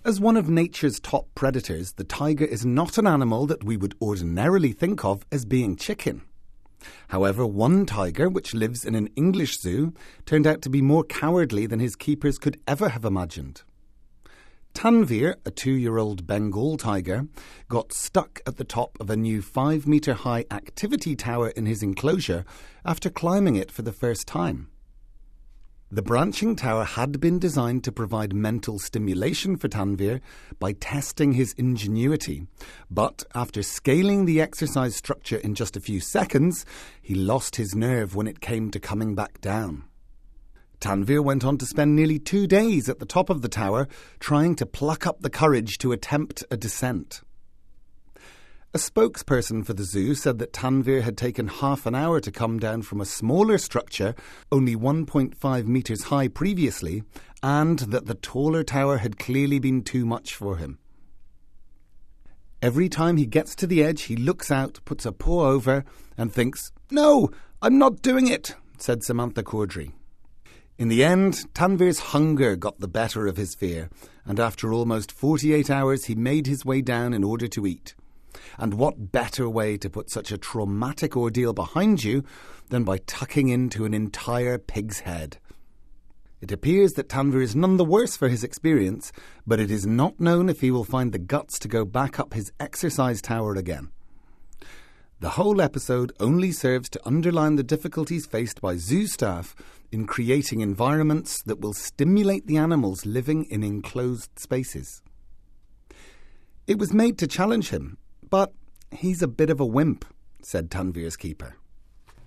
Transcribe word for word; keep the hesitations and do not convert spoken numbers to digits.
As one of nature's top predators, the tiger is not an animal that we would ordinarily think of as being chicken. However, one tiger, which lives in an English zoo, turned out to be more cowardly than his keepers could ever have imagined. Tanvir, a two-year-old Bengal tiger, got stuck at the top of a new five-metre-high activity tower in his enclosure after climbing it for the first time. The branching tower had been designed to provide mental stimulation for Tanvir by testing his ingenuity, but after scaling the exercise structure in just a few seconds, he lost his nerve when it came to coming back down. Tanvir went on to spend nearly two days at the top of the tower trying to pluck up the courage to attempt a descent. A spokesperson for the zoo said that Tanvir had taken half an hour to come down from a smaller structure, only one point five metres high previously, and that the taller tower had clearly been too much for him. Every time he gets to the edge, he looks out, puts a paw over, and thinks, "No, I'm not doing it," said Samantha Cordry. In the end, Tanvir's hunger got the better of his fear, and after almost forty-eight hours he made his way down in order to eat. And what better way to put such a traumatic ordeal behind you than by tucking into an entire pig's head? It appears that Tanvir is none the worse for his experience, but it is not known if he will find the guts to go back up his exercise tower again. The whole episode only serves to underline the difficulties faced by zoo staff in creating environments that will stimulate the animals living in enclosed spaces. It was made to challenge him, but he's a bit of a wimp, said Tanvir's keeper.